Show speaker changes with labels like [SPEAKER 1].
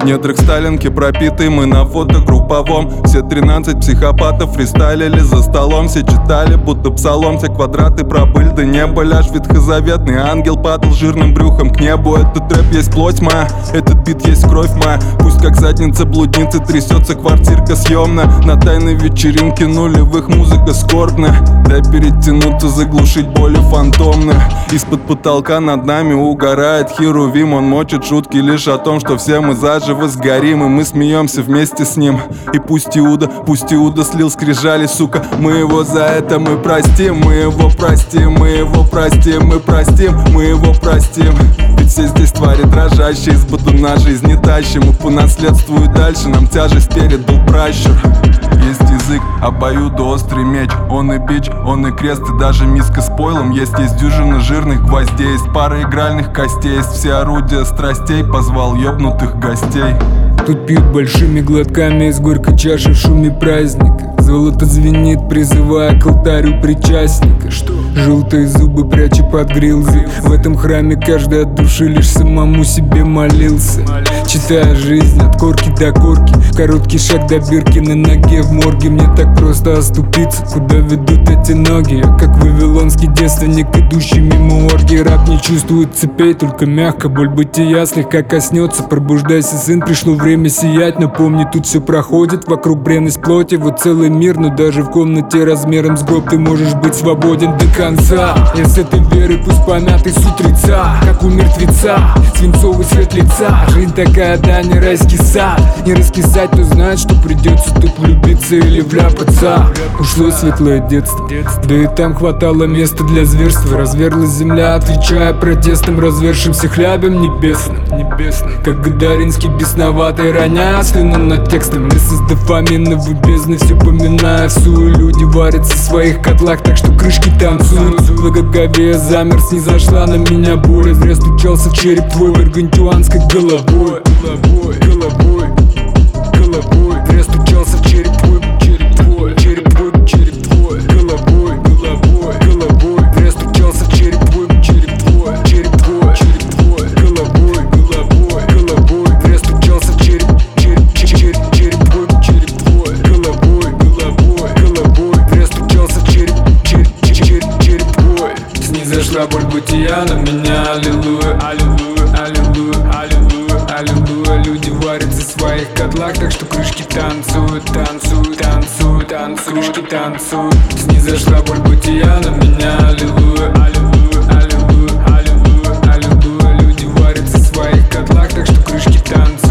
[SPEAKER 1] В недрах Сталинки пропиты мы на фотогрупповом. Все 13 психопатов фристайлили за столом. Все читали, будто псалом, все квадраты пробыли до неба. Ляж ветхозаветный ангел падал жирным брюхом к небу. Этот рэп есть плоть моя, этот бит есть кровь моя. Пусть как задница блудницы трясется квартирка съемная. На тайной вечеринке нулевых музыка скорбная. Дай перетянуться, заглушить боли фантомные. Из-под потолка над нами угорает Херувим. Он мочит шутки лишь о том, что все мы заживо сгорим. И мы смеемся вместе с ним. И пусть Иуда слил скрижали, сука, мы его за это мы простим. Мы его простим, мы его простим, мы простим, мы его простим. Ведь все здесь твари дрожащие, из батуна жизни тащим. И по наследству и дальше нам тяжесть передал пращур. Есть язык, обоюдоострый меч. Он и бич, он и крест, и даже миска с пойлом. Есть дюжина жирных гвоздей, есть пара игральных костей. Есть все орудия страстей, позвал ёбнутых гостей.
[SPEAKER 2] Тут пьют большими глотками из горькой чаши в шуме праздника. Золото звенит, призывая к алтарю причастника. Что? Желтые зубы пряча под грилзы. В этом храме каждый от души лишь самому себе молился. Читая жизнь от корки до корки, короткий шаг до бирки на ноге в морге. Мне так просто оступиться, куда ведут эти ноги. Я как вавилонский девственник, идущий мимо оргии. Раб не чувствует цепей, только мягко боль бытия слегка коснется. Пробуждайся, сын, пришло время сиять. Но помни, тут все проходит, вокруг бренность плоти. Вот целый мир, но даже в комнате размером с гроб ты можешь быть свободен до конца. Я с этой веры пусть помятый с утреца, как у мертвеца, свинцовый цвет лица. Жизнь такая, да, не райский сад. Не раскисать, то знает, что придется тут влюбиться или вляпаться. Ушло светлое детство, да и там хватало места для зверства. Разверлась земля, отвечая протестом, развершимся хлябем небесным. Как Гадаринский бесноватый, роняя слюну над текстом. Вместе с дофаминовой бездны все поминая всю. Люди варятся в своих котлах, так что крышки танцуют. В голове замер, снизошла на меня боль. Зря стучался в череп твой гаргантюанской головой. Зря стучался в череп твой, головой. Зря стучался в череп твой, головой. Зря стучался в череп твой, головой. Зря стучался в череп твой. Снизошла боль бытия на меня, аллилуйя, аллилуйя, аллилуйя, аллилуйя, аллилуйя. Люди варятся в своих котлах, так что крышки танцуют, крышки танцуют. Снизошла боль бытия на меня, аллилуйя, аллилуйя, аллилуйя, аллилуйя, аллилуйя. Люди варятся в своих котлах, так что крышки танцуют.